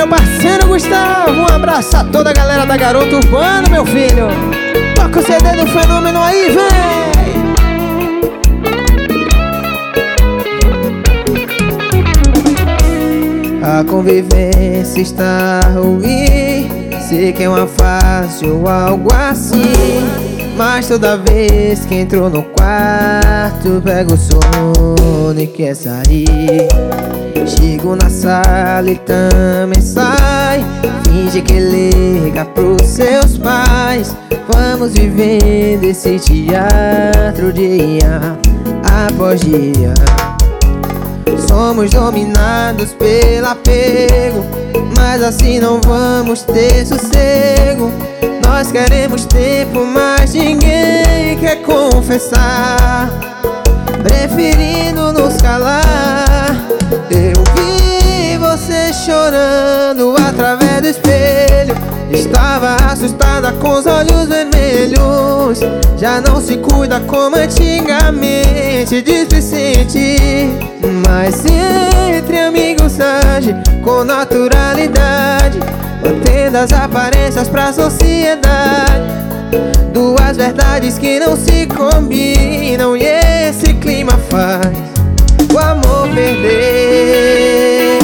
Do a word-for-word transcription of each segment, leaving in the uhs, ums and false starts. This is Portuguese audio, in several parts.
meu parceiro Gustavo. Um abraço a toda a galera da Garota Urbana, meu filho. Toca o C D do Fenômeno aí, vem! A convivência está ruim, sei que é uma fase ou algo assim, mas toda vez que entro no quarto pego o sono e quer sair. Chego na sala e também sai, finge que liga pros seus pais. Vamos vivendo esse teatro dia após dia. Somos dominados pelo apego, mas assim não vamos ter sossego. Nós queremos tempo, mas ninguém quer confessar, preferindo nos calar. Eu vi você chorando através do espelho, estava assustada com os olhos vermelhos. Já não se cuida como antigamente, displicente, mas entre amigos age com naturalidade, mantendo as aparências pra sociedade. Duas verdades que não se combinam e esse clima faz o amor perder.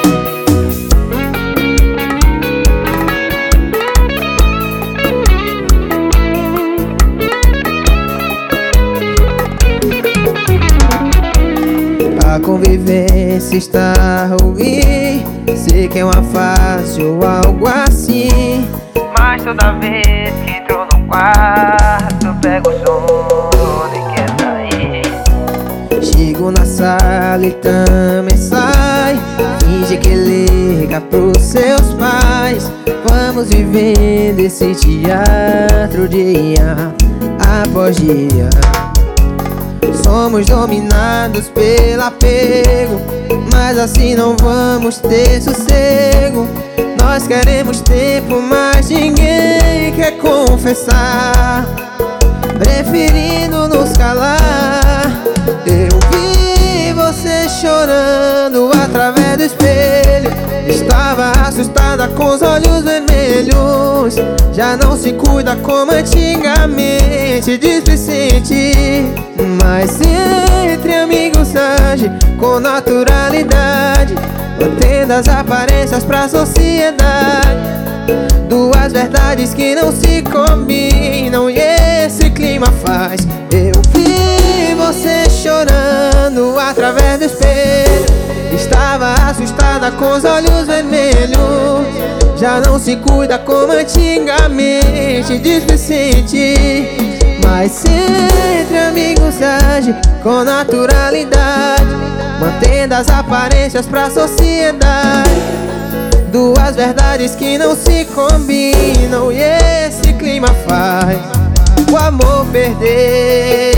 A convivência está ruim, sei que é uma fase ou algo assim, mas toda vez que entro no quarto pego o sono e quer sair. Chego na sala e também sai, finge que liga pros seus pais. Vamos vivendo esse teatro dia após dia. Somos dominados pelo apego, mas assim não vamos ter sossego. Nós queremos tempo, mas ninguém quer confessar, preferindo nos calar. Eu vi você chorando através do espelho, estava assustada com os olhos vermelhos. Já não se cuida como antigamente, displicente, mas entre amigos age com naturalidade, mantendo as aparências pra sociedade. Duas verdades que não se combinam e esse clima faz. Eu vi você chorando através do espelho, estava assustada com os olhos vermelhos. Já não se cuida como antigamente, displicente, mas entre amigos age com naturalidade, mantendo as aparências pra sociedade. Duas verdades que não se combinam e esse clima faz o amor perder.